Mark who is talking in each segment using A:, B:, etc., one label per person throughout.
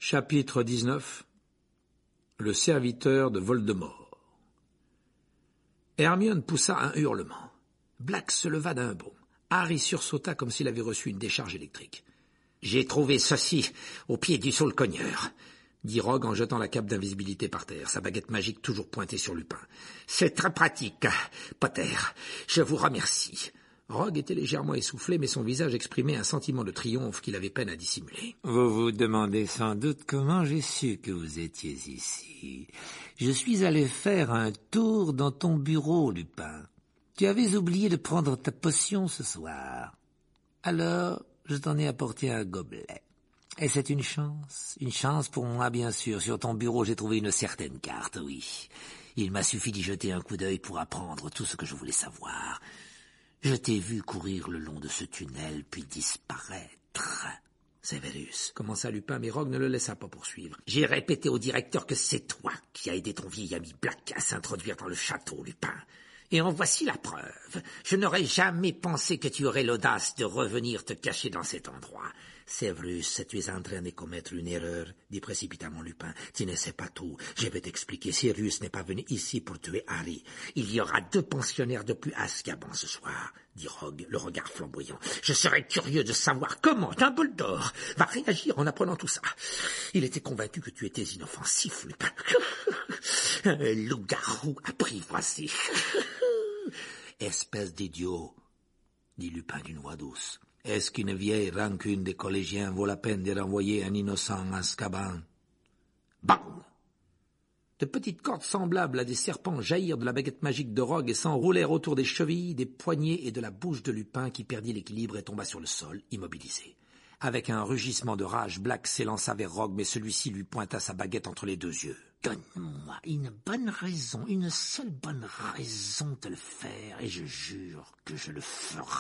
A: Chapitre 19. Le serviteur de Voldemort. Hermione poussa un hurlement. Black se leva d'un bond. Harry sursauta comme s'il avait reçu une décharge électrique. « J'ai trouvé ceci au pied du saule-cogneur », dit Rogue en jetant la cape d'invisibilité par terre, sa baguette magique toujours pointée sur Lupin. « C'est très pratique, Potter. Je vous remercie. » Rogue était légèrement essoufflé, mais son visage exprimait un sentiment de triomphe qu'il avait peine à dissimuler. «
B: Vous vous demandez sans doute comment j'ai su que vous étiez ici. Je suis allé faire un tour dans ton bureau, Lupin. Tu avais oublié de prendre ta potion ce soir. Alors, je t'en ai apporté un gobelet. Et c'est une chance pour moi, bien sûr. Sur ton bureau, j'ai trouvé une certaine carte, oui. Il m'a suffi d'y jeter un coup d'œil pour apprendre tout ce que je voulais savoir. Je t'ai vu courir le long de ce tunnel, puis disparaître. »
A: Sévérus, commença Lupin, mais Rogue ne le laissa pas poursuivre. « J'ai répété au directeur que c'est toi qui as aidé ton vieil ami Black à s'introduire dans le château, Lupin. Et en voici la preuve. Je n'aurais jamais pensé que tu aurais l'audace de revenir te cacher dans cet endroit. » « Sévérus, tu es en train de commettre une erreur, » dit précipitamment Lupin. « Tu ne sais pas tout. Je vais t'expliquer. Sirius n'est pas venu ici pour tuer Harry. Il y aura 2 pensionnaires de plus à Azkaban ce soir, » dit Rogue, le regard flamboyant. « Je serais curieux de savoir comment Dumbledore va réagir en apprenant tout ça. Il était convaincu que tu étais inoffensif, Lupin. Un loup-garou apprivoisé. » « Espèce d'idiot, » dit Lupin d'une voix douce. « Est-ce qu'une vieille rancune des collégiens vaut la peine de renvoyer un innocent à Azkaban ?» Bang! De petites cordes semblables à des serpents jaillirent de la baguette magique de Rogue et s'enroulèrent autour des chevilles, des poignets et de la bouche de Lupin qui perdit l'équilibre et tomba sur le sol, immobilisé. Avec un rugissement de rage, Black s'élança vers Rogue, mais celui-ci lui pointa sa baguette entre les 2 yeux. « Donne-moi une bonne raison, une seule bonne raison de le faire, et je jure que je le ferai, »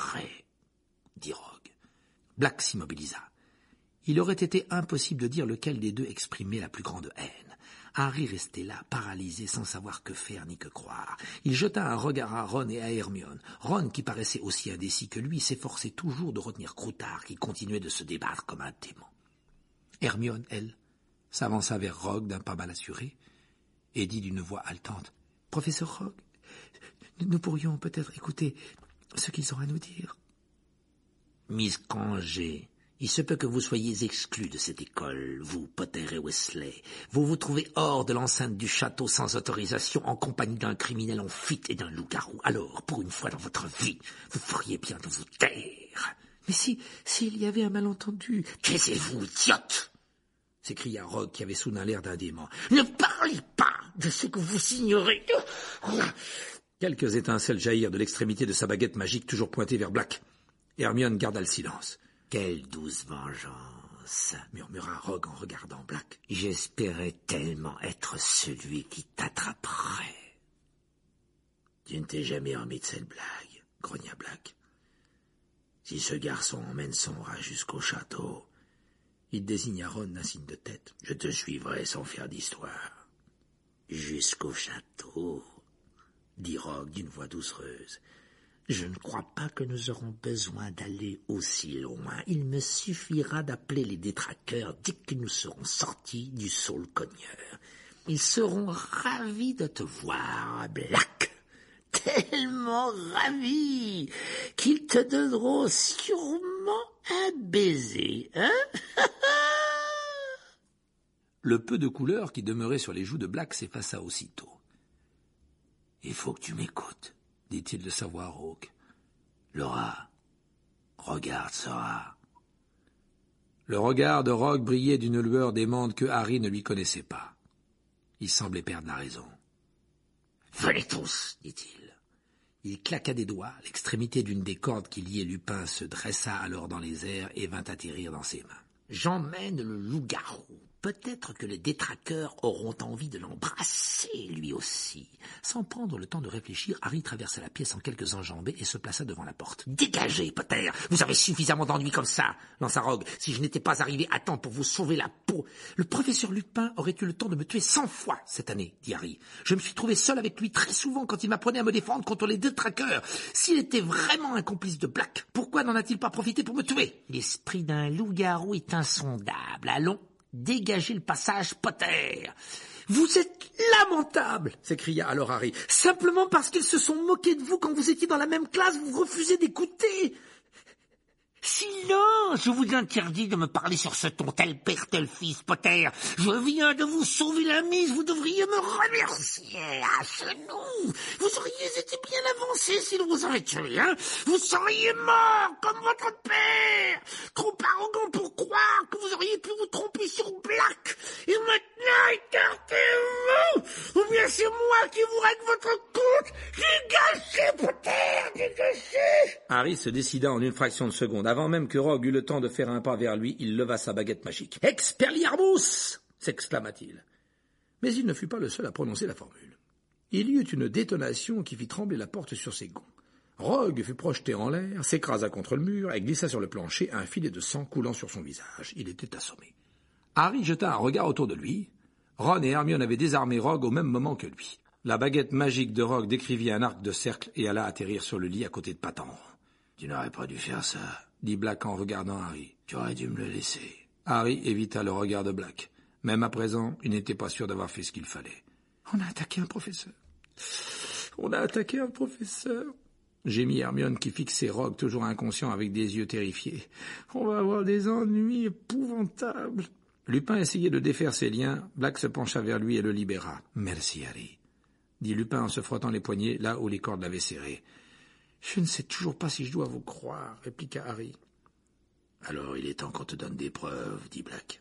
A: dit Rogue. Black s'immobilisa. Il aurait été impossible de dire lequel des 2 exprimait la plus grande haine. Harry restait là, paralysé, sans savoir que faire ni que croire. Il jeta un regard à Ron et à Hermione. Ron, qui paraissait aussi indécis que lui, s'efforçait toujours de retenir Croutard, qui continuait de se débattre comme un démon. Hermione, elle, s'avança vers Rogue d'un pas mal assuré et dit d'une voix haletante: « Professeur Rogue, nous pourrions peut-être écouter ce qu'ils ont à nous dire. » « Miss Granger, il se peut que vous soyez exclus de cette école, vous, Potter et Weasley. Vous vous trouvez hors de l'enceinte du château sans autorisation, en compagnie d'un criminel en fuite et d'un loup-garou. Alors, pour une fois dans votre vie, vous feriez bien de vous taire. »« Mais s'il y avait un malentendu... »« Taisez-vous, idiote !» s'écria Rogue, qui avait soudain l'air d'un dément. « Ne parlez pas de ce que vous ignorez. » Quelques étincelles jaillirent de l'extrémité de sa baguette magique, toujours pointée vers Black. Hermione garda le silence. « Quelle douce vengeance !» murmura Rogue en regardant Black. « J'espérais tellement être celui qui t'attraperait. »« Tu ne t'es jamais remis de cette blague, » grogna Black. « Si ce garçon emmène son rat jusqu'au château... » Il désigna Ron d'un signe de tête. « Je te suivrai sans faire d'histoire. »« Jusqu'au château, » dit Rogue d'une voix doucereuse. « Je ne crois pas que nous aurons besoin d'aller aussi loin. Il me suffira d'appeler les détraqueurs dès que nous serons sortis du saule-cogneur. Ils seront ravis de te voir, Black. Tellement ravis qu'ils te donneront sûrement un baiser, hein? » Le peu de couleur qui demeurait sur les joues de Black s'effaça aussitôt. « Il faut que tu m'écoutes, » dit-il de sa voix rauque. « Laura, regarde ce rat. » Le regard de Rogue brillait d'une lueur démente que Harry ne lui connaissait pas. Il semblait perdre la raison. « Venez tous, dit-il. » Il claqua des doigts, l'extrémité d'une des cordes qui liait Lupin se dressa alors dans les airs et vint atterrir dans ses mains. « J'emmène le loup-garou. Peut-être que les détraqueurs auront envie de l'embrasser, lui aussi. » Sans prendre le temps de réfléchir, Harry traversa la pièce en quelques enjambées et se plaça devant la porte. « Dégagez, Potter! Vous avez suffisamment d'ennuis comme ça !» lança Rogue. « Si je n'étais pas arrivé à temps pour vous sauver la peau... » « Le professeur Lupin aurait eu le temps de me tuer 100 fois cette année, » dit Harry. « Je me suis trouvé seul avec lui très souvent quand il m'apprenait à me défendre contre les détraqueurs. S'il était vraiment un complice de Black, pourquoi n'en a-t-il pas profité pour me tuer ? » « L'esprit d'un loup-garou est insondable. Allons, Dégagez le passage, Potter. Vous êtes lamentable, s'écria alors Harry. Simplement parce qu'ils se sont moqués de vous quand vous étiez dans la même classe, vous refusez d'écouter. Silence, je vous interdis de me parler sur ce ton, tel père, tel fils, Potter. Je viens de vous sauver la mise, vous devriez me remercier à genoux. Vous auriez été bien avancé s'il vous avait tué, hein. Vous seriez mort comme votre père. Trop arrogant pour croire que vous auriez pu vous tromper sur Black. Et maintenant, écartez-vous, ou bien c'est moi qui vous règle votre compte. Dégagez, Potter, dégagez.
C: Harry se décida en une fraction de seconde. Avant même que Rogue eût le temps de faire un pas vers lui, il leva sa baguette magique. « Expelliarmus » s'exclama-t-il. Mais il ne fut pas le seul à prononcer la formule. Il y eut une détonation qui fit trembler la porte sur ses gonds. Rogue fut projeté en l'air, s'écrasa contre le mur et glissa sur le plancher, un filet de sang coulant sur son visage. Il était assommé. Harry jeta un regard autour de lui. Ron et Hermione avaient désarmé Rogue au même moment que lui. La baguette magique de Rogue décrivit un arc de cercle et alla atterrir sur le lit à côté de Patenron. « Tu n'aurais pas dû faire ça, » dit Black en regardant Harry. « Tu aurais dû me le laisser. » Harry évita le regard de Black. Même à présent, il n'était pas sûr d'avoir fait ce qu'il fallait. « On a attaqué un professeur. On a attaqué un professeur. » Gémit Hermione qui fixait Rogue toujours inconscient avec des yeux terrifiés. « On va avoir des ennuis épouvantables. » Lupin essayait de défaire ses liens. Black se pencha vers lui et le libéra. « Merci, Harry, » dit Lupin en se frottant les poignets là où les cordes l'avaient serré. « Je ne sais toujours pas si je dois vous croire, » répliqua Harry. « Alors il est temps qu'on te donne des preuves, » dit Black.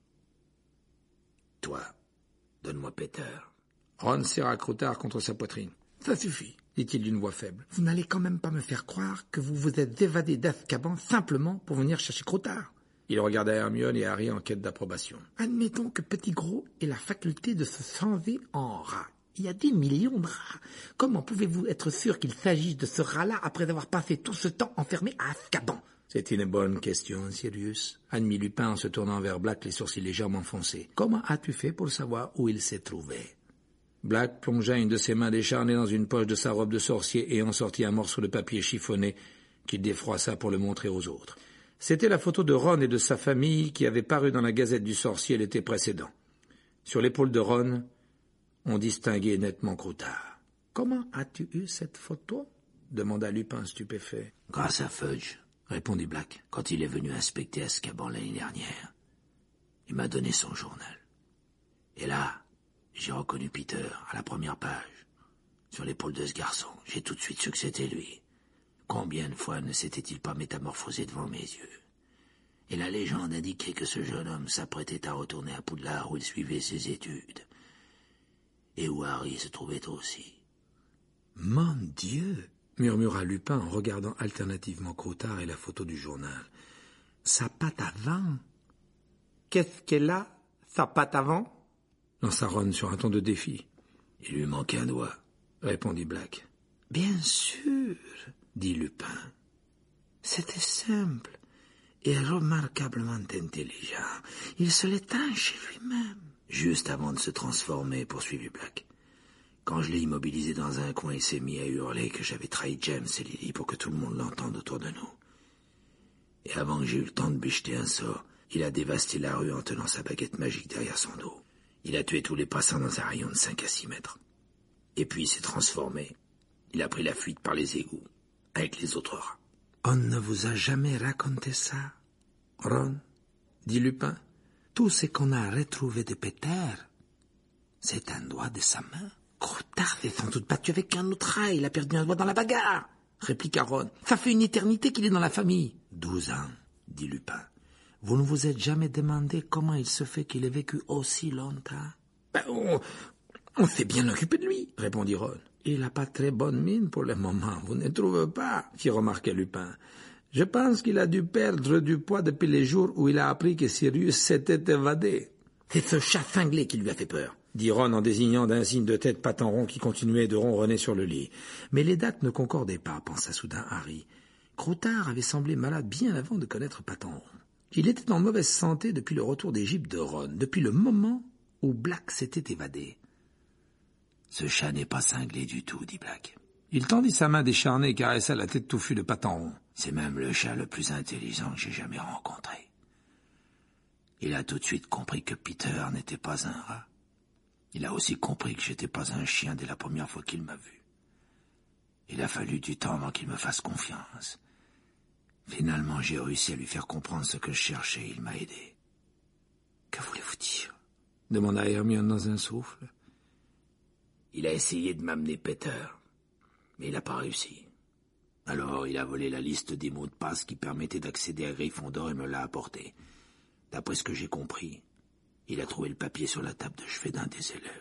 C: « Toi, donne-moi Peter. » Ron serra Croutard contre sa poitrine. « Ça suffit, » dit-il d'une voix faible. « Vous n'allez quand même pas me faire croire que vous vous êtes évadé d'Azkaban simplement pour venir chercher Croutard. » Il regarda Hermione et Harry en quête d'approbation. « Admettons que Petit Gros ait la faculté de se changer en rat. Il y a des millions de rats. Comment pouvez-vous être sûr qu'il s'agisse de ce rat-là après avoir passé tout ce temps enfermé à Azkaban ?» « C'est une bonne question, Sirius, » admit Lupin en se tournant vers Black, les sourcils légèrement foncés. « Comment as-tu fait pour savoir où il s'est trouvé ?» Black plongea une de ses mains décharnées dans une poche de sa robe de sorcier et en sortit un morceau de papier chiffonné qu'il défroissa pour le montrer aux autres. C'était la photo de Ron et de sa famille qui avait paru dans la Gazette du Sorcier l'été précédent. Sur l'épaule de Ron, on distinguait nettement Croutard. « Comment as-tu eu cette photo ?» demanda Lupin stupéfait. « Grâce à Fudge, » répondit Black, « quand il est venu inspecter Azkaban l'année dernière. Il m'a donné son journal. Et là, j'ai reconnu Peter à la première page. Sur l'épaule de ce garçon, j'ai tout de suite su que c'était lui. Combien de fois ne s'était-il pas métamorphosé devant mes yeux? Et la légende indiquait que ce jeune homme s'apprêtait à retourner à Poudlard où il suivait ses études. Et où Harry se trouvait aussi. « Mon Dieu !» murmura Lupin en regardant alternativement Croutard et la photo du journal. « Sa patte avant !»« Qu'est-ce qu'elle a, sa patte avant ?» lança Ron sur un ton de défi. « Il lui manquait un doigt, » répondit Black. « Bien sûr, » dit Lupin. « C'était simple et remarquablement intelligent. Il se l'éteint chez lui-même. » Juste avant de se transformer, poursuivit Black. Quand je l'ai immobilisé dans un coin, il s'est mis à hurler que j'avais trahi James et Lily pour que tout le monde l'entende autour de nous. Et avant que j'ai eu le temps de lui jeter un sort, il a dévasté la rue en tenant sa baguette magique derrière son dos. Il a tué tous les passants dans un rayon de 5 à 6 mètres. Et puis il s'est transformé. Il a pris la fuite par les égouts, avec les autres rats. « On ne vous a jamais raconté ça, Ron ?» dit Lupin. « Tout ce qu'on a retrouvé de Peter, c'est un doigt de sa main. » « Croutard s'est sans doute battu avec un autre rat, il a perdu un doigt dans la bagarre, » répliqua Ron. « Ça fait une éternité qu'il est dans la famille. »« 12 ans, » dit Lupin. « Vous ne vous êtes jamais demandé comment il se fait qu'il ait vécu aussi longtemps ?»« On s'est bien occupé de lui, » répondit Ron. « Il n'a pas très bonne mine pour le moment, vous ne trouvez pas ?» fit remarquer Lupin. « Je pense qu'il a dû perdre du poids depuis les jours où il a appris que Sirius s'était évadé. »« C'est ce chat cinglé qui lui a fait peur, » dit Ron en désignant d'un signe de tête Patenron qui continuait de ronronner sur le lit. Mais les dates ne concordaient pas, pensa soudain Harry. Croutard avait semblé malade bien avant de connaître Patenron. Il était en mauvaise santé depuis le retour d'Égypte de Ron, depuis le moment où Black s'était évadé. « Ce chat n'est pas cinglé du tout, » dit Black. Il tendit sa main décharnée et caressa la tête touffue de Patenron. « C'est même le chat le plus intelligent que j'ai jamais rencontré. »
B: Il a tout de suite compris que Peter n'était pas un rat. Il a aussi compris que j'étais pas un chien dès la première fois qu'il m'a vu. Il a fallu du temps avant qu'il me fasse confiance. Finalement, j'ai réussi à lui faire comprendre ce que je cherchais et il m'a aidé. « Que voulez-vous dire ?» demanda Hermione dans un souffle. « Il a essayé de m'amener Peter, mais il n'a pas réussi. Alors, il a volé la liste des mots de passe qui permettaient d'accéder à Gryffondor et me l'a apporté. D'après ce que j'ai compris, il a trouvé le papier sur la table de chevet d'un des élèves. »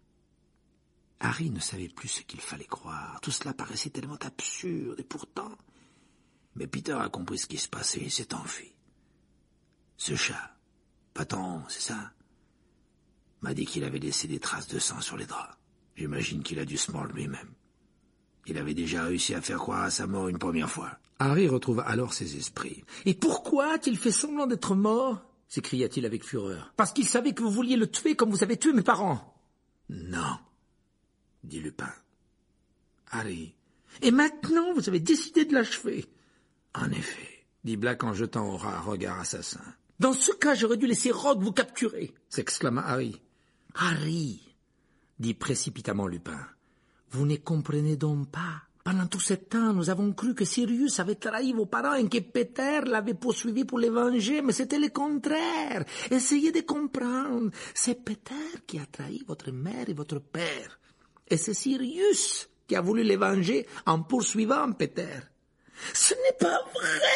B: Harry ne savait plus ce qu'il fallait croire. Tout cela paraissait tellement absurde, et pourtant... Mais Peter a compris ce qui se passait et s'est enfui. Ce chat, Patton, c'est ça, m'a dit qu'il avait laissé des traces de sang sur les draps. J'imagine qu'il a dû se mordre lui-même. Il avait déjà réussi à faire croire à sa mort une première fois.
C: Harry retrouva alors ses esprits. « Et pourquoi a-t-il fait semblant d'être mort ?» s'écria-t-il avec fureur. « Parce qu'il savait que vous vouliez le tuer comme vous avez tué mes parents. »« Non, » dit Lupin. « Harry, et maintenant vous avez décidé de l'achever. »« En effet, » dit Black en jetant au rat un regard assassin. « Dans ce cas, j'aurais dû laisser Rogue vous capturer » s'exclama Harry. « Harry, » dit précipitamment Lupin, « vous ne comprenez donc pas. Pendant tout ce temps, nous avons cru que Sirius avait trahi vos parents et que Peter l'avait poursuivi pour les venger, mais c'était le contraire. Essayez de comprendre. C'est Peter qui a trahi votre mère et votre père. Et c'est Sirius qui a voulu les venger en poursuivant Peter. »« Ce n'est pas vrai !»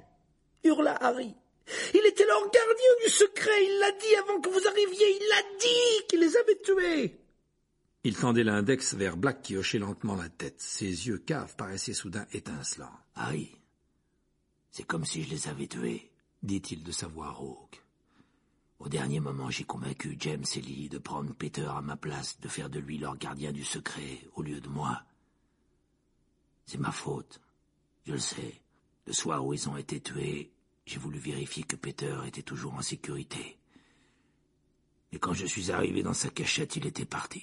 C: hurla Harry. « Il était leur gardien du secret, il l'a dit avant que vous arriviez, il l'a dit qu'il les avait tués !» Il tendait l'index vers Black qui hochait lentement la tête. Ses yeux caves paraissaient soudain étincelants.
B: « Harry, c'est comme si je les avais tués, » dit-il de sa voix rauque. « Au dernier moment, j'ai convaincu James et Lily de prendre Peter à ma place, de faire de lui leur gardien du secret au lieu de moi. C'est ma faute, je le sais. Le soir où ils ont été tués, j'ai voulu vérifier que Peter était toujours en sécurité. Et quand je suis arrivé dans sa cachette, il était parti.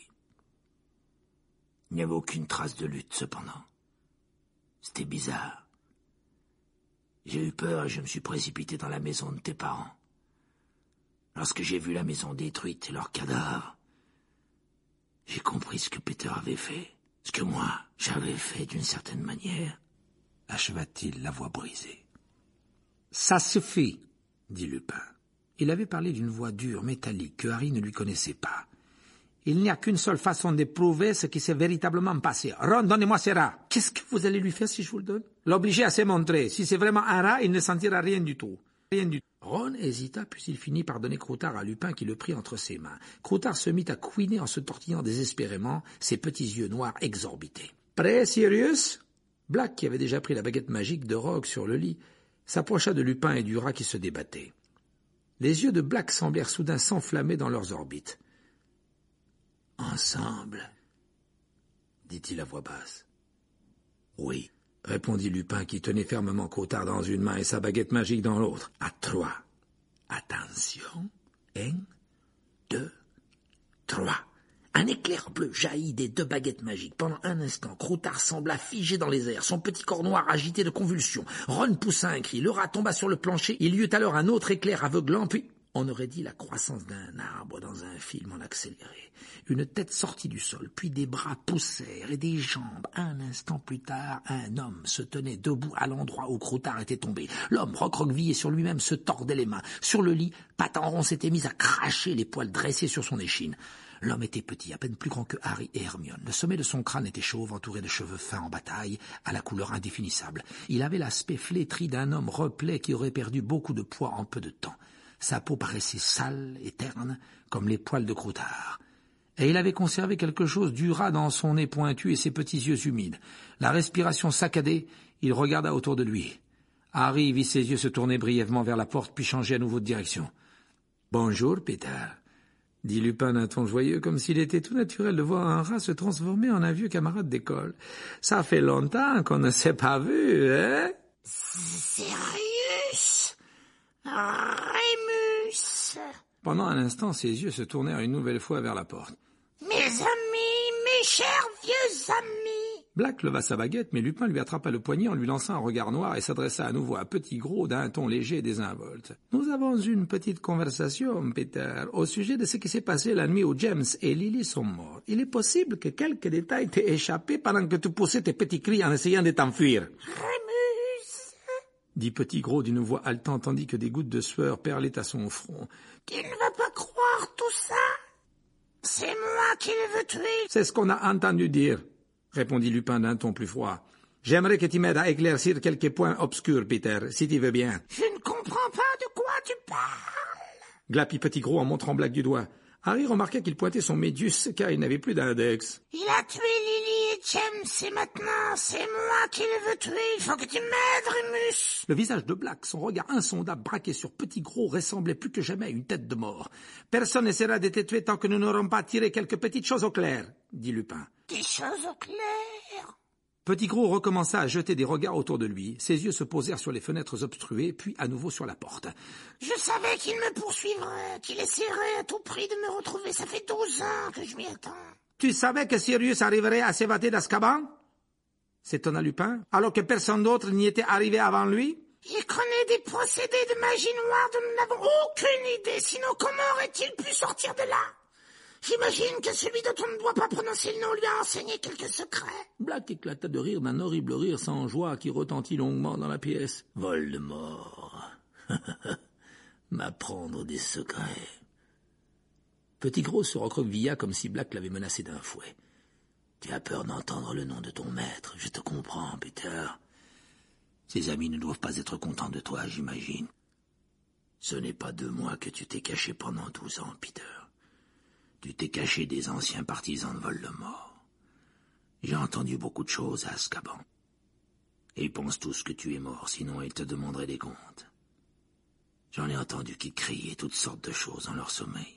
B: Il n'y avait aucune trace de lutte, cependant. C'était bizarre. J'ai eu peur et je me suis précipité dans la maison de tes parents. Lorsque j'ai vu la maison détruite et leurs cadavres, j'ai compris ce que Peter avait fait, ce que moi, j'avais fait d'une certaine manière, acheva-t-il, la voix brisée. «
C: Ça suffit, » dit Lupin. Il avait parlé d'une voix dure, métallique, que Harry ne lui connaissait pas. Il n'y a qu'une seule façon de prouver ce qui s'est véritablement passé. Ron, donnez-moi ces rats. Qu'est-ce que vous allez lui faire si je vous le donne? L'obliger à se montrer. Si c'est vraiment un rat, il ne sentira rien du tout. Rien du tout. Ron hésita, puis il finit par donner Croutard à Lupin qui le prit entre ses mains. Croutard se mit à couiner en se tortillant désespérément, ses petits yeux noirs exorbités. Prêt, Sirius? Black, qui avait déjà pris la baguette magique de Rogue sur le lit, s'approcha de Lupin et du rat qui se débattait. Les yeux de Black semblèrent soudain s'enflammer dans leurs orbites. « Ensemble » dit-il à voix basse. « Oui » répondit Lupin qui tenait fermement Croutard dans une main et sa baguette magique dans l'autre. « À 3. Attention. 1, 2, 3. » Un éclair bleu jaillit des deux baguettes magiques. Pendant un instant, Croutard sembla figé dans les airs, son petit corps noir agité de convulsions. Ron poussa un cri, le rat tomba sur le plancher. Il y eut alors un autre éclair aveuglant, puis... On aurait dit la croissance d'un arbre dans un film en accéléré. Une tête sortit du sol, puis des bras poussèrent et des jambes. Un instant plus tard, un homme se tenait debout à l'endroit où Croutard était tombé. L'homme, recroquevillé sur lui-même, se tordait les mains. Sur le lit, Patenron s'était mis à cracher, les poils dressés sur son échine. L'homme était petit, à peine plus grand que Harry et Hermione. Le sommet de son crâne était chauve, entouré de cheveux fins en bataille, à la couleur indéfinissable. Il avait l'aspect flétri d'un homme replet qui aurait perdu beaucoup de poids en peu de temps. Sa peau paraissait sale et terne, comme les poils de Croutard. Et il avait conservé quelque chose du rat dans son nez pointu et ses petits yeux humides. La respiration saccadée, il regarda autour de lui. Harry vit ses yeux se tourner brièvement vers la porte, puis changer à nouveau de direction. « Bonjour, Peter », dit Lupin d'un ton joyeux, comme s'il était tout naturel de voir un rat se transformer en un vieux camarade d'école. « Ça fait longtemps qu'on ne s'est pas vu, hein ?»
D: « Sirius ! Rémus !»
C: Pendant un instant, ses yeux se tournèrent une nouvelle fois vers la porte.
D: « Mes amis, mes chers vieux amis !»
C: Black leva sa baguette, mais Lupin lui attrapa le poignet en lui lançant un regard noir et s'adressa à nouveau à Petit Gros d'un ton léger et désinvolte. « Nous avons eu une petite conversation, Peter, au sujet de ce qui s'est passé la nuit où James et Lily sont morts. Il est possible que quelques détails t'aient échappé pendant que tu poussais tes petits cris en essayant de t'enfuir. » dit Petit Gros d'une voix haletante tandis que des gouttes de sueur perlaient à son front.
A: « Tu ne vas pas croire tout ça. C'est moi qui le veux tuer. »
C: C'est ce qu'on a entendu dire, répondit Lupin d'un ton plus froid. J'aimerais que tu m'aides à éclaircir quelques points obscurs, Peter, si tu veux bien.
A: Je ne comprends pas de quoi tu parles.
C: Glapit Petit Gros en montrant Black du doigt. Harry remarqua qu'il pointait son médius car il n'avait plus d'index.
A: Il a tué Lily et James et maintenant c'est moi qui le veux tuer. Il faut que tu m'aides, Remus.
C: Le visage de Black, son regard insondable braqué sur Petit Gros, ressemblait plus que jamais à une tête de mort. Personne n'essaiera de te tuer tant que nous n'aurons pas tiré quelques petites choses au clair, dit Lupin.
A: Des choses au clair?
C: Petit Gros recommença à jeter des regards autour de lui. Ses yeux se posèrent sur les fenêtres obstruées, puis à nouveau sur la porte.
A: Je savais qu'il me poursuivrait, qu'il essaierait à tout prix de me retrouver. Ça fait 12 ans que je m'y attends.
C: Tu savais que Sirius arriverait à s'évader d'Azkaban? S'étonna Lupin, alors que personne d'autre n'y était arrivé avant lui?
A: Il connaît des procédés de magie noire dont nous n'avons aucune idée. Sinon, comment aurait-il pu sortir de là? J'imagine que celui dont on ne doit pas prononcer le nom lui a enseigné quelques secrets.
C: Black éclata de rire d'un horrible rire sans joie qui retentit longuement dans la pièce.
B: Voldemort. M'apprendre des secrets.
C: Petit Gros se recroquevilla comme si Black l'avait menacé d'un fouet.
B: Tu as peur d'entendre le nom de ton maître, je te comprends, Peter. Ses amis ne doivent pas être contents de toi, j'imagine. Ce n'est pas de moi que tu t'es caché pendant 12 ans, Peter. Tu t'es caché des anciens partisans de Voldemort. J'ai entendu beaucoup de choses à Azkaban. Et ils pensent tous que tu es mort, sinon ils te demanderaient des comptes. J'en ai entendu qui criaient toutes sortes de choses dans leur sommeil.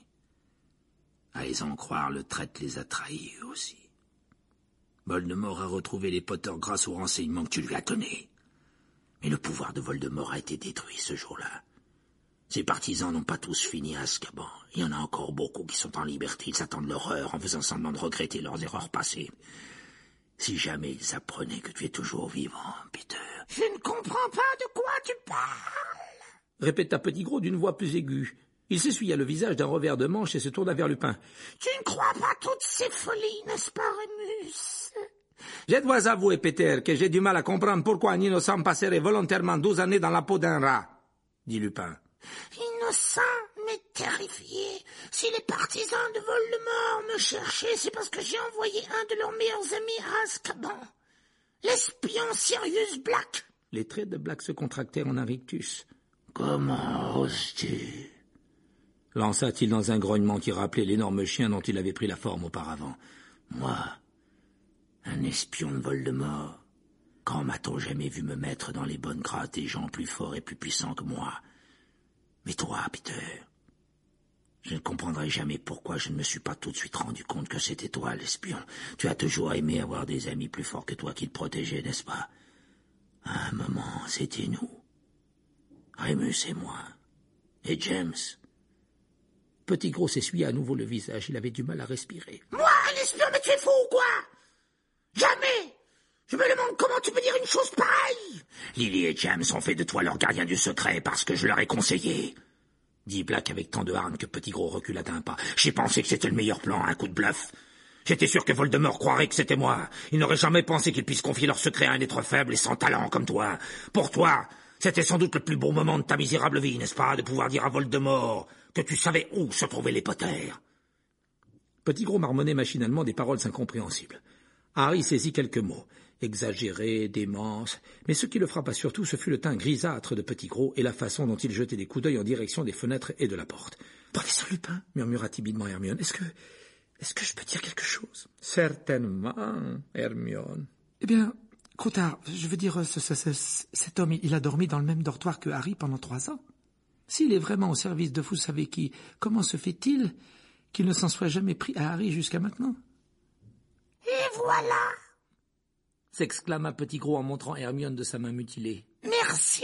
B: À les en croire, le traître les a trahis eux aussi. Voldemort a retrouvé les Potter grâce aux renseignements que tu lui as donnés. Mais le pouvoir de Voldemort a été détruit ce jour-là. Ses partisans n'ont pas tous fini à Azkaban. Il y en a encore beaucoup qui sont en liberté. Ils attendent l'horreur en faisant semblant de regretter leurs erreurs passées. Si jamais ils apprenaient que tu es toujours vivant, Peter...
A: Je ne comprends pas de quoi tu parles,
C: répéta Petit Gros d'une voix plus aiguë. Il s'essuya le visage d'un revers de manche et se tourna vers Lupin.
A: Tu ne crois pas toutes ces folies, n'est-ce pas, Remus?
C: Je dois avouer, Peter, que j'ai du mal à comprendre pourquoi un innocent passerait volontairement 12 années dans la peau d'un rat, dit Lupin.
A: Innocent, mais terrifié. Si les partisans de Voldemort me cherchaient, c'est parce que j'ai envoyé un de leurs meilleurs amis à Azkaban. L'espion Sirius Black.
C: Les traits de Black se contractèrent en un rictus.
B: Comment oses-tu?
C: Lança-t-il dans un grognement qui rappelait l'énorme chien dont il avait pris la forme auparavant.
B: Moi, un espion de Voldemort? Quand m'a-t-on jamais vu me mettre dans les bonnes grâces des gens plus forts et plus puissants que moi? Mais toi, Peter, je ne comprendrai jamais pourquoi je ne me suis pas tout de suite rendu compte que c'était toi, l'espion. Tu as toujours aimé avoir des amis plus forts que toi qui te protégeaient, n'est-ce pas? À un moment, c'était nous. Remus et moi. Et James.
C: Petit Gros s'essuya à nouveau le visage. Il avait du mal à respirer.
A: Moi, un espion, mais tu es fou ou quoi? Jamais! Je me demande comment tu peux dire une chose pareille.
B: Lily et James ont fait de toi leur gardien du secret parce que je leur ai conseillé,
C: dit Black avec tant de hargne que Petit Gros recula d'un pas. J'ai pensé que c'était le meilleur plan, un coup de bluff. J'étais sûr que Voldemort croirait que c'était moi. Il n'aurait jamais pensé qu'il puisse confier leur secret à un être faible et sans talent comme toi. Pour toi, c'était sans doute le plus beau moment de ta misérable vie, n'est-ce pas, de pouvoir dire à Voldemort que tu savais où se trouvaient les Potter. Petit Gros marmonnait machinalement des paroles incompréhensibles. Harry saisit quelques mots. Exagéré, démence, mais ce qui le frappa surtout, ce fut le teint grisâtre de Petit Gros et la façon dont il jetait des coups d'œil en direction des fenêtres et de la porte. « Professeur Lupin, murmura timidement Hermione, est-ce que je peux dire quelque chose? »« Certainement, Hermione. »« Eh bien, Croutard, je veux dire, cet homme, il a dormi dans le même dortoir que Harry pendant 3 ans. S'il est vraiment au service de vous savez qui, comment se fait-il qu'il ne s'en soit jamais pris à Harry jusqu'à maintenant? »
A: « Et voilà !»
C: s'exclama Petit Gros en montrant Hermione de sa main mutilée.
A: « Merci.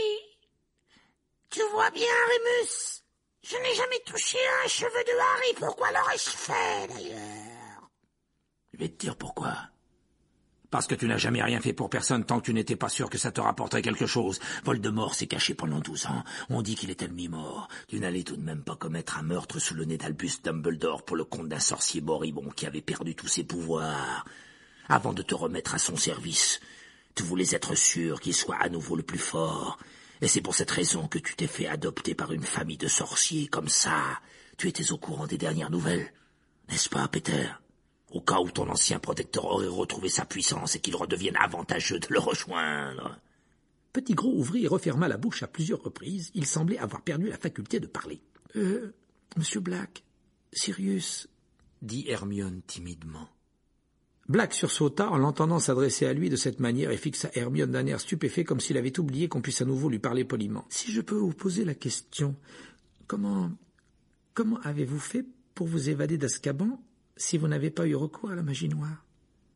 A: Tu vois bien, Remus, je n'ai jamais touché un cheveu de Harry. Pourquoi l'aurais-je fait, d'ailleurs? »
B: Je vais te dire pourquoi.
A: Parce que tu n'as jamais rien fait pour personne tant que tu n'étais pas sûr que ça te rapporterait quelque chose. Voldemort s'est caché pendant 12 ans. On dit qu'il est ennemi mort. Tu n'allais tout de même pas commettre un meurtre sous le nez d'Albus Dumbledore pour le compte d'un sorcier moribond qui avait perdu tous ses pouvoirs. Avant de te remettre à son service, tu voulais être sûr qu'il soit à nouveau le plus fort. Et c'est pour cette raison que tu t'es fait adopter par une famille de sorciers. Comme ça, tu étais au courant des dernières nouvelles. N'est-ce pas, Peter ? Au cas où ton ancien protecteur aurait retrouvé sa puissance et qu'il redevienne avantageux de le rejoindre.
C: Petit Gros ouvrit et referma la bouche à plusieurs reprises. Il semblait avoir perdu la faculté de parler. Monsieur Black, Sirius,
A: dit Hermione timidement.
C: Black sursauta en l'entendant s'adresser à lui de cette manière et fixa Hermione d'un air stupéfait comme s'il avait oublié qu'on puisse à nouveau lui parler poliment. Si je peux vous poser la question, comment avez-vous fait pour vous évader d'Azkaban si vous n'avez pas eu recours à la magie noire?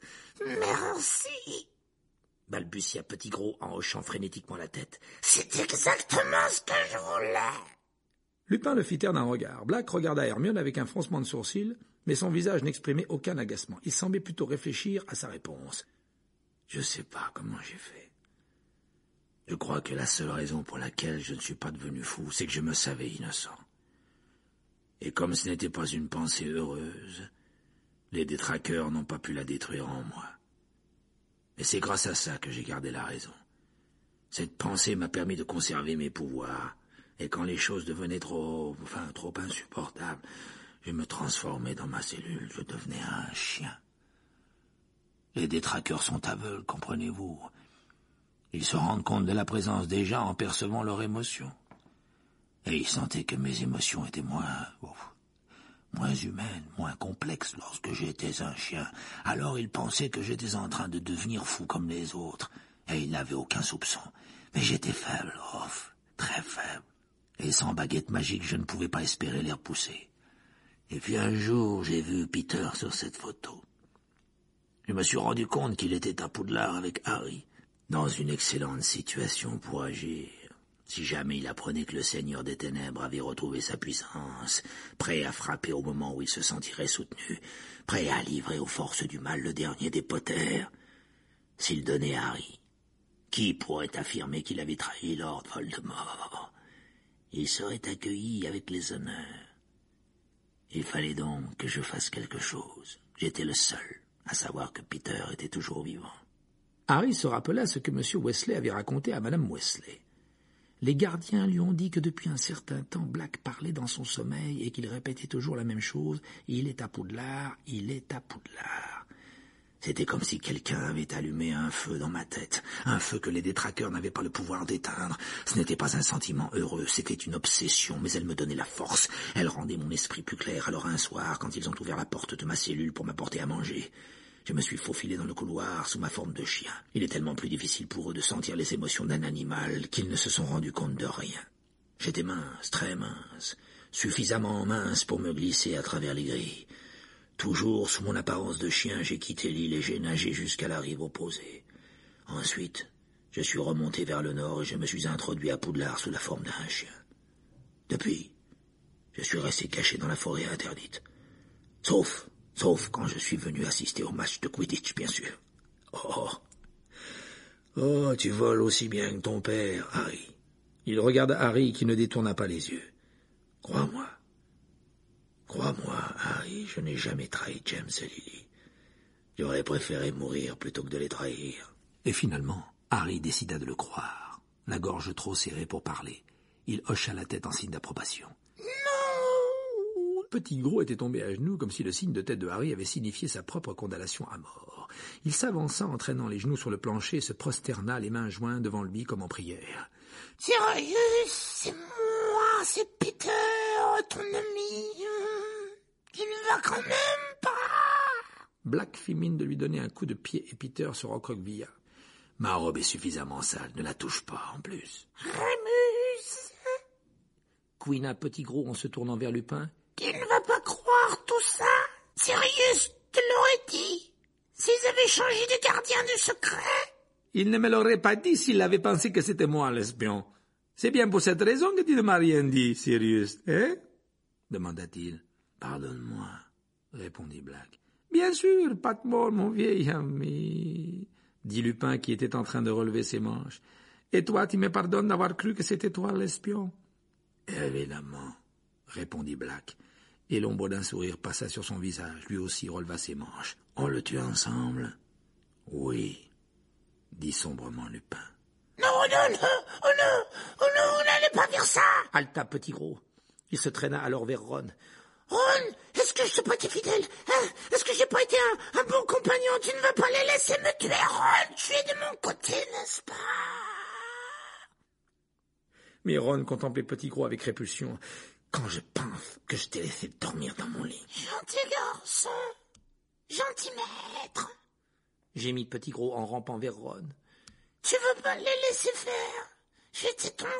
D: Merci,
A: balbutia Petit Gros en hochant frénétiquement la tête.
D: C'est exactement ce que je voulais.
C: Lupin le fit taire d'un regard. Black regarda Hermione avec un froncement de sourcils, mais son visage n'exprimait aucun agacement. Il semblait plutôt réfléchir à sa réponse.
A: Je sais pas comment j'ai fait. Je crois que la seule raison pour laquelle je ne suis pas devenu fou, c'est que je me savais innocent. Et comme ce n'était pas une pensée heureuse, les détraqueurs n'ont pas pu la détruire en moi. Et c'est grâce à ça que j'ai gardé la raison. Cette pensée m'a permis de conserver mes pouvoirs, et quand les choses devenaient trop insupportables, je me transformais dans ma cellule, je devenais un chien. Les détraqueurs sont aveugles, comprenez-vous. Ils se rendent compte de la présence des gens en percevant leurs émotions. Et ils sentaient que mes émotions étaient moins humaines, moins complexes lorsque j'étais un chien. Alors ils pensaient que j'étais en train de devenir fou comme les autres, et ils n'avaient aucun soupçon. Mais j'étais faible, très faible. Et sans baguette magique, je ne pouvais pas espérer les repousser. Et puis un jour, j'ai vu Peter sur cette photo. Je me suis rendu compte qu'il était à Poudlard avec Harry, dans une excellente situation pour agir. Si jamais il apprenait que le Seigneur des Ténèbres avait retrouvé sa puissance, prêt à frapper au moment où il se sentirait soutenu, prêt à livrer aux forces du mal le dernier des Potter, s'il donnait Harry, qui pourrait affirmer qu'il avait trahi Lord Voldemort? Il serait accueilli avec les honneurs. Il fallait donc que je fasse quelque chose. J'étais le seul à savoir que Peter était toujours vivant.
C: Harry se rappela ce que M. Weasley avait raconté à Mme Weasley. Les gardiens lui ont dit que depuis un certain temps, Black parlait dans son sommeil et qu'il répétait toujours la même chose. Il est à Poudlard, il est à Poudlard. C'était comme si quelqu'un avait allumé un feu dans ma tête, un feu que les détraqueurs n'avaient pas le pouvoir d'éteindre. Ce n'était pas un sentiment heureux, c'était une obsession, mais elle me donnait la force. Elle rendait mon esprit plus clair. Alors un soir, quand ils ont ouvert la porte de ma cellule pour m'apporter à manger, je me suis faufilé dans le couloir sous ma forme de chien. Il est tellement plus difficile pour eux de sentir les émotions d'un animal qu'ils ne se sont rendus compte de rien. J'étais mince, très mince, suffisamment mince pour me glisser à travers les grilles. Toujours sous mon apparence de chien, j'ai quitté l'île et j'ai nagé jusqu'à la rive opposée. Ensuite, je suis remonté vers le nord et je me suis introduit à Poudlard sous la forme d'un chien. Depuis, je suis resté caché dans la forêt interdite. Sauf quand je suis venu assister au match de Quidditch, bien sûr. Oh, tu voles aussi bien que ton père, Harry. Il regarda Harry qui ne détourna pas les yeux. Crois-moi, Harry, je n'ai jamais trahi James et Lily. J'aurais préféré mourir plutôt que de les trahir. Et finalement, Harry décida de le croire, la gorge trop serrée pour parler. Il hocha la tête en signe d'approbation.
D: Non!
C: Petit Gros était tombé à genoux comme si le signe de tête de Harry avait signifié sa propre condamnation à mort. Il s'avança en traînant les genoux sur le plancher et se prosterna les mains jointes devant lui comme en prière.
D: Sirius, c'est moi, c'est Peter, ton ami. Tu ne vas quand même pas.
C: Black fit mine de lui donner un coup de pied et Peter se recroquevilla. Ma robe est suffisamment sale, ne la touche pas en plus.
D: Remus,
C: couina Petit Gros en se tournant vers Lupin.
D: Tu ne vas pas croire tout ça. Sirius te l'aurait dit. S'ils avaient changé de gardien de secret.
C: Il ne me l'aurait pas dit s'il avait pensé que c'était moi l'espion. C'est bien pour cette raison que tu ne m'as rien dit, Sirius, hein? Demanda-t-il. Pardonne-moi, répondit Black. Bien sûr, pas de mort, mon vieil ami, dit Lupin qui était en train de relever ses manches. Et toi, tu me pardonnes d'avoir cru que c'était toi l'espion? Évidemment, répondit Black, et l'ombre d'un sourire passa sur son visage, lui aussi releva ses manches. On le tue ensemble? Oui, dit sombrement Lupin.
D: Non, non, non, oh non, oh non, on n'allait pas faire ça.
C: Halta Petit Gros. Il se traîna alors vers Ron.
D: Ron, est-ce que je t'ai pas été fidèle, hein? Est-ce que j'ai pas été un bon compagnon? Tu ne vas pas les laisser me tuer, Ron. Tu es de mon côté, n'est-ce pas?
C: Mais Ron contemplait Petit Gros avec répulsion. Quand je pense que je t'ai laissé dormir dans mon lit.
D: Gentil garçon, gentil maître,
C: gémit Petit Gros en rampant vers Ron.
D: Tu veux pas les laisser faire? J'étais ton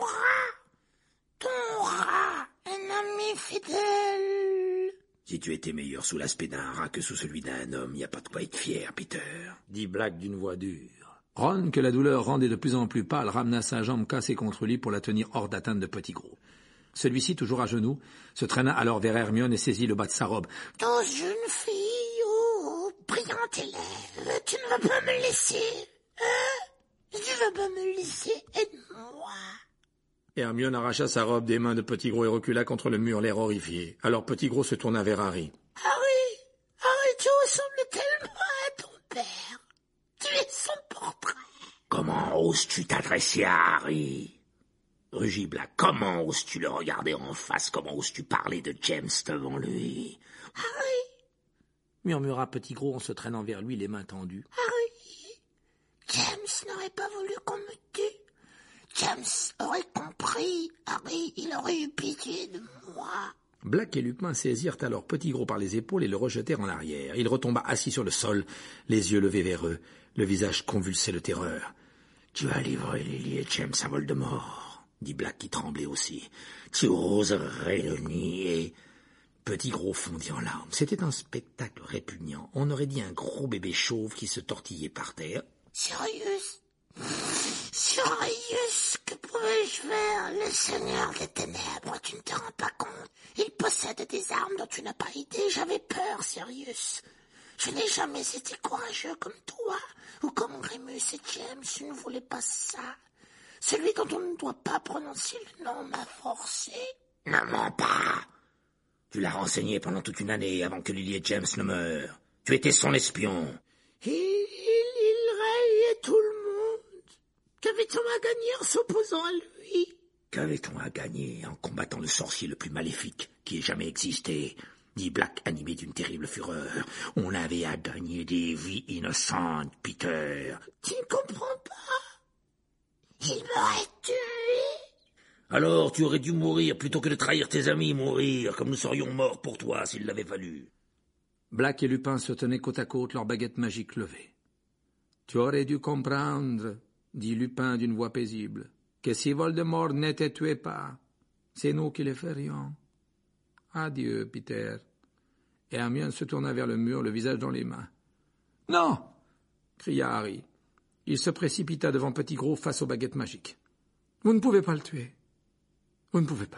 D: rat, un ami fidèle.
A: Si tu étais meilleur sous l'aspect d'un rat que sous celui d'un homme, y a pas de quoi être fier, Peter,
C: dit Black d'une voix dure. Ron, que la douleur rendait de plus en plus pâle, ramena sa jambe cassée contre lui pour la tenir hors d'atteinte de Petit Gros. Celui-ci, toujours à genoux, se traîna alors vers Hermione et saisit le bas de sa robe.
D: Oh, jeune fille, oh, brillante élève, tu ne vas pas me laisser, hein? Tu vas pas me laisser, aide-moi.
C: Hermione arracha sa robe des mains de Petit Gros et recula contre le mur, l'air horrifié. Alors Petit Gros se tourna vers Harry.
D: Harry, tu ressembles tellement à ton père. Tu es son portrait.
A: Comment oses-tu t'adresser à Harry? Rugit Black. Comment oses-tu le regarder en face? Comment oses-tu parler de James devant lui?
D: Harry,
C: murmura Petit Gros en se traînant vers lui, les mains tendues.
D: Harry, James n'aurait pas voulu qu'on me tue. James aurait compris. Harry, il aurait eu pitié de moi.
C: Black et Lupin saisirent alors Petit Gros par les épaules et le rejetèrent en arrière. Il retomba assis sur le sol, les yeux levés vers eux, le visage convulsé de terreur.
A: « Tu as livré Lily et James à Voldemort, » dit Black qui tremblait aussi. « Tu oserais le nier ?»
C: Petit Gros fondit en larmes. C'était un spectacle répugnant. On aurait dit un gros bébé chauve qui se tortillait par terre.
D: « Sirius, que pourrais-je faire? Le Seigneur des Ténèbres, tu ne te rends pas compte. Il possède des armes dont tu n'as pas idée. J'avais peur, Sirius. Je n'ai jamais été courageux comme toi, ou comme Remus et James. Je ne voulais pas ça. Celui dont on ne doit pas prononcer le nom m'a forcé. »«
A: Ne mens pas. Tu l'as renseigné pendant toute une année avant que Lily et James ne meurent. Tu étais son espion. »
D: Il rayait tout le monde. Qu'avait-on à gagner en s'opposant à lui?
A: Qu'avait-on à gagner en combattant le sorcier le plus maléfique qui ait jamais existé? Dit Black, animé d'une terrible fureur. On avait à gagner des vies innocentes, Peter.
D: Tu ne comprends pas? Il m'aurait tué.
A: Alors tu aurais dû mourir plutôt que de trahir tes amis, mourir comme nous serions morts pour toi s'il l'avait fallu.
C: Black et Lupin se tenaient côte à côte, leurs baguettes magiques levées. Tu aurais dû comprendre, dit Lupin d'une voix paisible, que si Voldemort ne te tuait pas, c'est nous qui le ferions. Adieu, Peter. Et Hermione se tourna vers le mur, le visage dans les mains. « Non !» cria Harry. Il se précipita devant Petit Gros face aux baguettes magiques. « Vous ne pouvez pas le tuer. Vous ne pouvez pas. »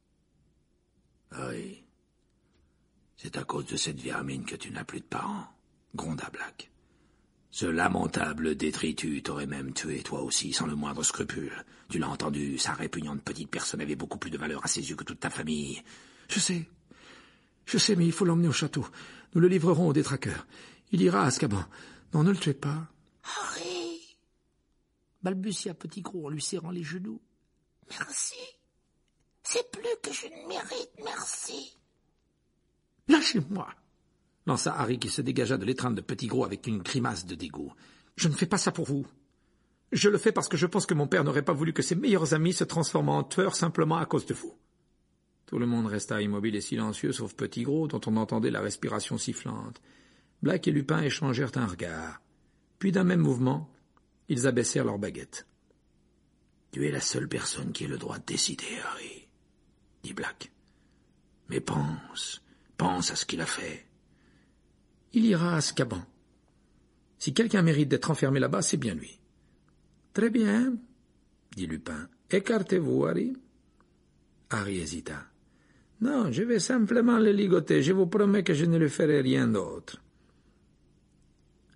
A: Oui. C'est à cause de cette vermine que tu n'as plus de parents, gronda Black. Ce lamentable détritus t'aurait même tué, toi aussi, sans le moindre scrupule. Tu l'as entendu, sa répugnante petite personne avait beaucoup plus de valeur à ses yeux que toute ta famille.
C: Je sais, mais il faut l'emmener au château. Nous le livrerons au détraqueur. Il ira à Azkaban. Non, ne le tuez pas.
D: Harry,
C: balbutia Petit Gros en lui serrant les genoux.
D: Merci. C'est plus que je ne mérite, merci.
C: Lâchez-moi, lança Harry qui se dégagea de l'étreinte de Petit Gros avec une grimace de dégoût. Je ne fais pas ça pour vous. Je le fais parce que je pense que mon père n'aurait pas voulu que ses meilleurs amis se transforment en tueurs simplement à cause de vous. Tout le monde resta immobile et silencieux, sauf Petit Gros, dont on entendait la respiration sifflante. Black et Lupin échangèrent un regard. Puis d'un même mouvement, ils abaissèrent leurs baguettes.
A: « Tu es la seule personne qui ait le droit de décider, Harry, » dit Black. « Mais pense à ce qu'il a fait. »
C: « Il ira à Azkaban. Si quelqu'un mérite d'être enfermé là-bas, c'est bien lui. »« Très bien, » dit Lupin. « Écartez-vous, Harry. » Harry hésita. « Non, je vais simplement le ligoter. Je vous promets que je ne lui ferai rien d'autre. »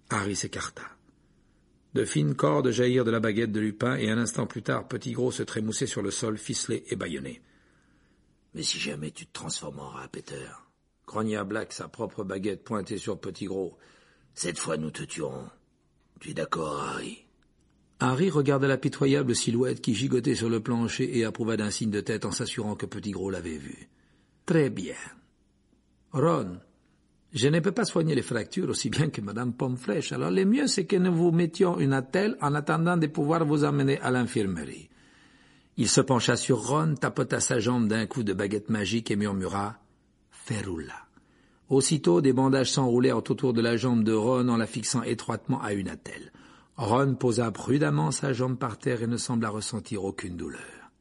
C: Harry s'écarta. De fines cordes jaillirent de la baguette de Lupin, et un instant plus tard, Petit Gros se trémoussait sur le sol, ficelé et bâillonné.
A: « Mais si jamais tu te transformes en rat, Peter ?»
C: grogna Black, sa propre baguette pointée sur Petit Gros.
A: « Cette fois, nous te tuerons. Tu es d'accord, Harry ?»
C: Harry regarda la pitoyable silhouette qui gigotait sur le plancher et approuva d'un signe de tête en s'assurant que Petit Gros l'avait vu. « Très bien. Ron, je ne peux pas soigner les fractures aussi bien que Madame Pomme-Fraîche, alors le mieux c'est que nous vous mettions une attelle en attendant de pouvoir vous amener à l'infirmerie. » Il se pencha sur Ron, tapota sa jambe d'un coup de baguette magique et murmura « Ferula ». Aussitôt, des bandages s'enroulèrent autour de la jambe de Ron en la fixant étroitement à une attelle. Ron posa prudemment sa jambe par terre et ne sembla ressentir aucune douleur.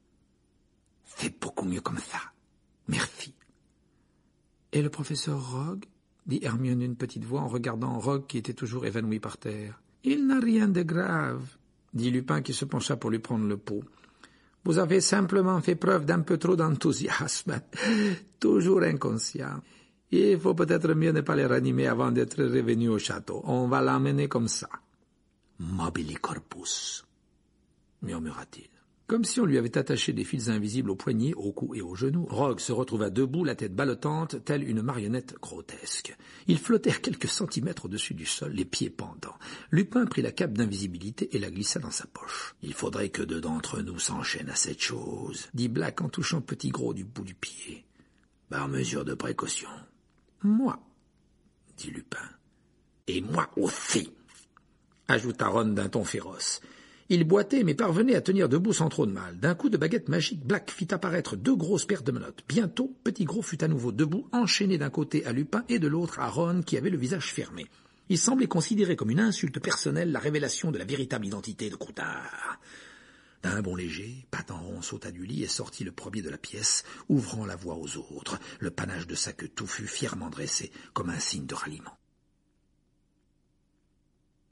A: « C'est beaucoup mieux comme ça. Merci. »
C: « Et le professeur Rogue ?» dit Hermione d'une petite voix en regardant Rogue qui était toujours évanoui par terre. « Il n'a rien de grave, » dit Lupin qui se pencha pour lui prendre le pouls. « Vous avez simplement fait preuve d'un peu trop d'enthousiasme, toujours inconscient. Il faut peut-être mieux ne pas les ranimer avant d'être revenu au château. On va l'emmener comme ça. »«
A: Mobili corpus » murmura-t-il.
C: Comme si on lui avait attaché des fils invisibles aux poignets, au cou et aux genoux, Rogue se retrouva debout, la tête ballottante, telle une marionnette grotesque. Ils flottèrent quelques centimètres au-dessus du sol, les pieds pendants. Lupin prit la cape d'invisibilité et la glissa dans sa poche. « Il faudrait que deux d'entre nous s'enchaînent à cette chose, » dit Black en touchant Petit Gros du bout du pied. «
A: Par mesure de précaution. »«
C: Moi, » dit Lupin.
A: « Et moi aussi »
C: ajouta Ron d'un ton féroce. Il boitait, mais parvenait à tenir debout sans trop de mal. D'un coup de baguette magique, Black fit apparaître deux grosses paires de menottes. Bientôt, Petit Gros fut à nouveau debout, enchaîné d'un côté à Lupin et de l'autre à Ron, qui avait le visage fermé. Il semblait considérer comme une insulte personnelle la révélation de la véritable identité de Croutard. D'un bond léger, Patenron sauta du lit et sortit le premier de la pièce, ouvrant la voie aux autres, le panache de sa queue touffue fièrement dressé comme un signe de ralliement.